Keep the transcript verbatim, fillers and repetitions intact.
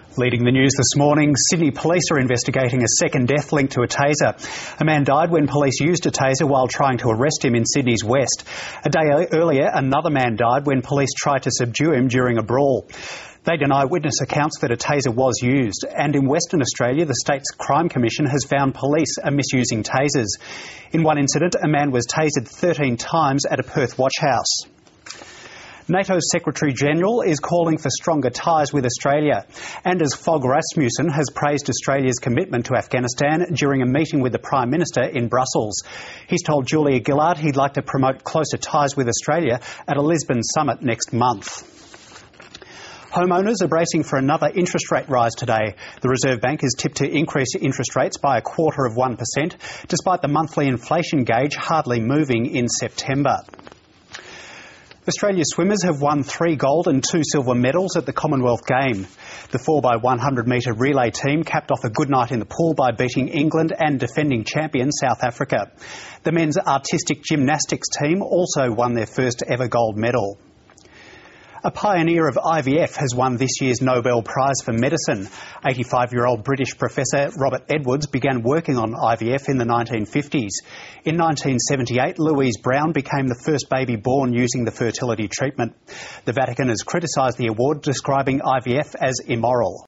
Leading the news this morning, Sydney police are investigating a second death linked to a taser. A man died when police used a taser while trying to arrest him in Sydney's west. A day earlier, another man died when police tried to subdue him during a brawl. They deny witness accounts that a taser was used, and in Western Australia, the state's Crime Commission has found police are misusing tasers. In one incident, a man was tasered thirteen times at a Perth watch house. NATO's Secretary-General is calling for stronger ties with Australia. Anders Fogh Rasmussen has praised Australia's commitment to Afghanistan during a meeting with the Prime Minister in Brussels. He's told Julia Gillard he'd like to promote closer ties with Australia at a Lisbon summit next month. Homeowners are bracing for another interest rate rise today. The Reserve Bank is tipped to increase interest rates by a quarter of one percent, despite the monthly inflation gauge hardly moving in September. Australia swimmers have won three gold and two silver medals at the Commonwealth Game. The four by one hundred metre relay team capped off a good night in the pool by beating England and defending champion South Africa. The men's artistic gymnastics team also won their first ever gold medal. A pioneer of I V F has won this year's Nobel Prize for Medicine. eighty-five-year-old British professor Robert Edwards began working on I V F in the nineteen fifties. In nineteen seventy-eight, Louise Brown became the first baby born using the fertility treatment. The Vatican has criticised the award, describing I V F as immoral.